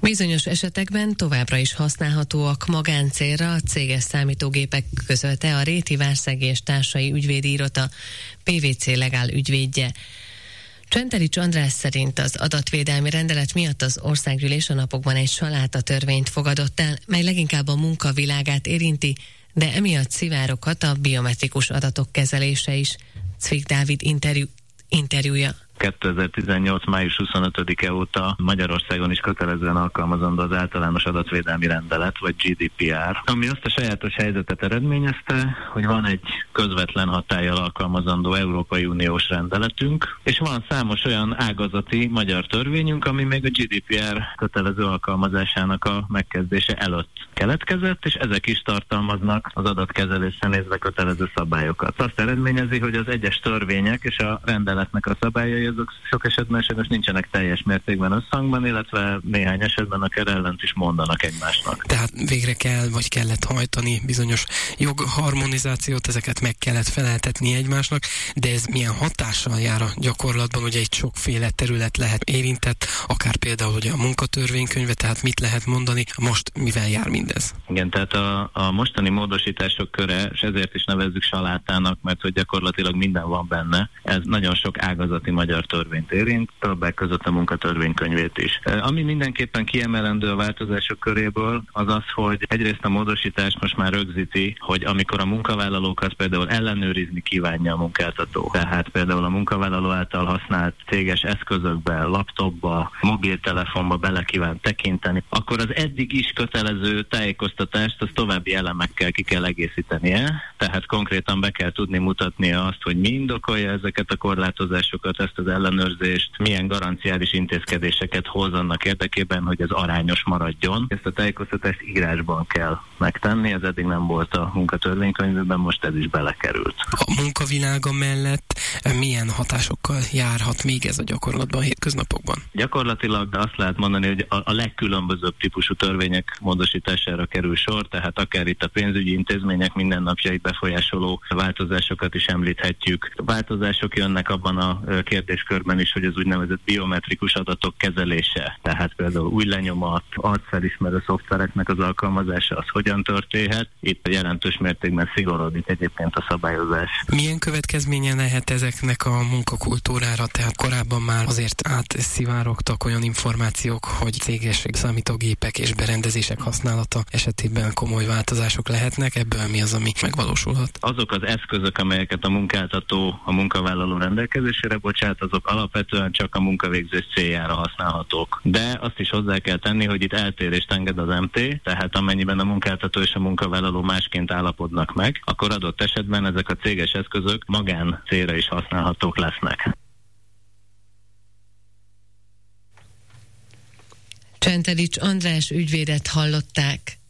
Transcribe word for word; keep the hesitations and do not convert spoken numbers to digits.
Bizonyos esetekben továbbra is használhatóak magáncélra a céges számítógépek, közölte a Réti Várszegi és Társai Ügyvédi Iroda pé vé cé Legál ügyvédje. Csentelics András szerint az adatvédelmi rendelet miatt az országgyűlés a napokban egy saláta törvényt fogadott el, mely leginkább a munkavilágát érinti, de emiatt szivároghat a biometrikus adatok kezelése is. Cvik Dávid interjú, interjúja. kétezer-tizennyolc. május huszonötödike óta Magyarországon is kötelezően alkalmazandó az általános adatvédelmi rendelet, vagy gé dé pé er, ami azt a sajátos helyzetet eredményezte, hogy van egy közvetlen hatállyal alkalmazandó Európai Uniós rendeletünk, és van számos olyan ágazati magyar törvényünk, ami még a gé dé pé er kötelező alkalmazásának a megkezdése előtt keletkezett, és ezek is tartalmaznak az adatkezelésre nézve kötelező szabályokat. Azt eredményezi, hogy az egyes törvények és a rendeletnek a szabályai azok sok esetben sajnos nincsenek teljes mértékben összhangban, illetve néhány esetben akár ellent is mondanak egymásnak. Tehát végre kell, vagy kellett hajtani bizonyos jogharmonizációt, ezeket meg kellett feleltetni egymásnak, de ez milyen hatással jár a gyakorlatban, ugye egy sokféle terület lehet érintett, akár például ugye a munkatörvénykönyve, tehát mit lehet mondani, most mivel jár mindez? Igen, tehát a, a mostani módosítások köre, és ezért is nevezzük salátának, mert hogy gyakorlatilag minden van benne, ez nagyon sok ágazati magyar törvényt érint, többek között a munkatörvénykönyvét is. Ami mindenképpen kiemelendő a változások köréből, az az, hogy egyrészt a módosítás most már rögzíti, hogy amikor a munkavállalókat például ellenőrizni kívánja a munkáltató, tehát például a munkavállaló által használt céges eszközökbe, laptopba, mobiltelefonba bele kíván tekinteni, akkor az eddig is kötelező tájékoztatást az további elemekkel ki kell egészítenie, tehát konkrétan be kell tudni mutatnia azt, hogy mi indokolja ezeket a korlátozásokat, ezt az ellenőrzést, milyen garanciális intézkedéseket hoz annak érdekében, hogy ez arányos maradjon. Ezt a tájékoztatást írásban kell megtenni, ez eddig nem volt a munkatörvénykönyvben, most ez is belekerült. A munkavilága mellett milyen hatásokkal járhat még ez a gyakorlatban, a hétköznapokban? Gyakorlatilag azt lehet mondani, hogy a, a legkülönbözőbb típusú törvények módosítására kerül sor, tehát akár itt a pénzügyi intézmények mindennapjait befolyásoló változásokat is említhetjük. A változások jönnek abban a kérdéskörben is, hogy az úgynevezett biometrikus adatok kezelése, tehát például új lenyomat, arcfelismerő szoftvereknek az alkalmazása, az hogyan történhet. Itt jelentős mértékben szigorodik egyébként a szabályozás. Milyen következménye lehet ezeknek a munkakultúrára? Tehát korábban már azért átszivárogtak olyan információk, hogy céges számítógépek és berendezések használata esetében komoly változások lehetnek. Ebből mi az, ami megvalósulhat? Azok az eszközök, amelyeket a munkáltató a munkavállaló rendelkezésére bocsát, azok alapvetően csak a munkavégzés céljára használhatók. De azt is hozzá kell tenni, hogy itt eltérést enged az em té, tehát amennyiben a munkáltató és a munkavállaló másként állapodnak meg, akkor adott esetben ezek a céges eszközök magán célra is használhatók lesznek. Csentelics András ügyvédet hallották.